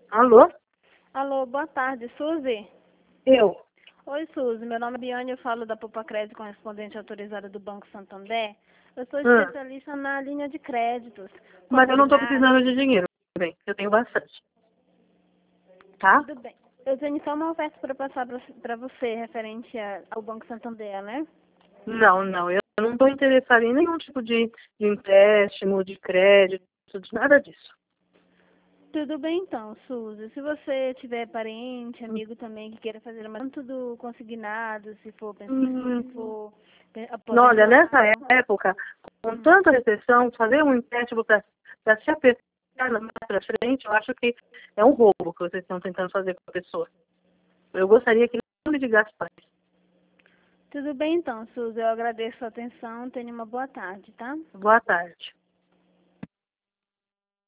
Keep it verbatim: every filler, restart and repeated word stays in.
Alô? Alô, boa tarde, Suzy? Eu? Oi, Suzy, meu nome é Biane, eu falo da Poupa Crédito, correspondente autorizada do Banco Santander. Eu sou Ah, especialista na linha de créditos. mas eu não estou Consignado. precisando de dinheiro. Bem, eu tenho bastante. Tá? Tudo bem. Eu tenho só uma oferta para passar para você, referente a- ao Banco Santander, né? Não, não. Eu não estou interessada em nenhum tipo de, de empréstimo, de crédito, de nada disso. Tudo bem então, Suzy. Se você tiver parente, amigo também que queira fazer uma tanto do consignado, se for pensando, se Hum, for pe- olha, nessa aposentado. época, com Hum. tanta recessão, fazer um empréstimo para se apertar mais para frente, eu acho que é um roubo que vocês estão tentando fazer com a pessoa. Eu gostaria que não me ligasse mais. Tudo bem então, Suzy. Eu agradeço a atenção. Tenha uma boa tarde, tá? Boa tarde.